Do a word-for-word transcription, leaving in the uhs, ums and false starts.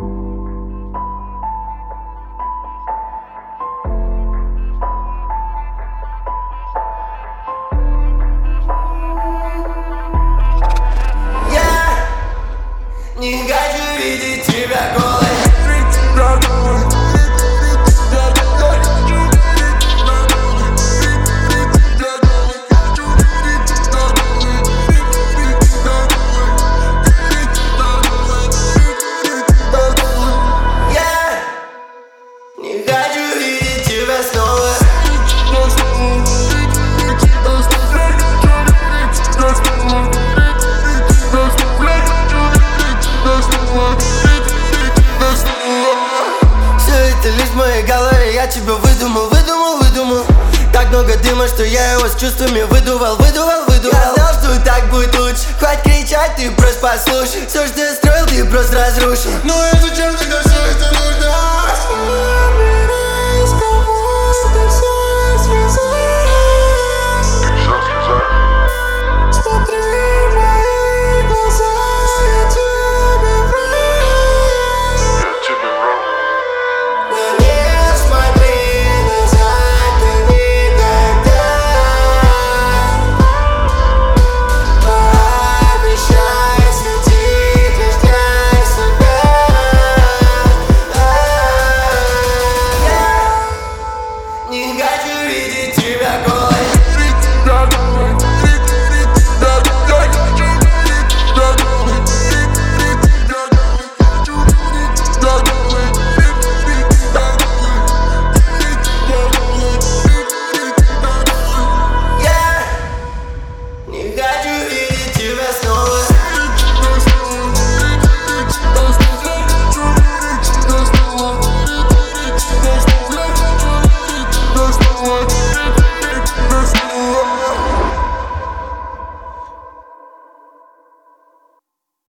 Не хочу видеть тебя голой. Я не хочу видеть тебя снова. Все это лишь в моей голове, я тебя выдумал, выдумал, выдумал. Так много дыма, что я его с чувствами выдувал, выдувал, выдувал. Я знал, что так будет лучше. Хватит кричать, ты просто послушай. Все, что я строил, ты просто разрушил. Ну и зачем тогда все это нужно?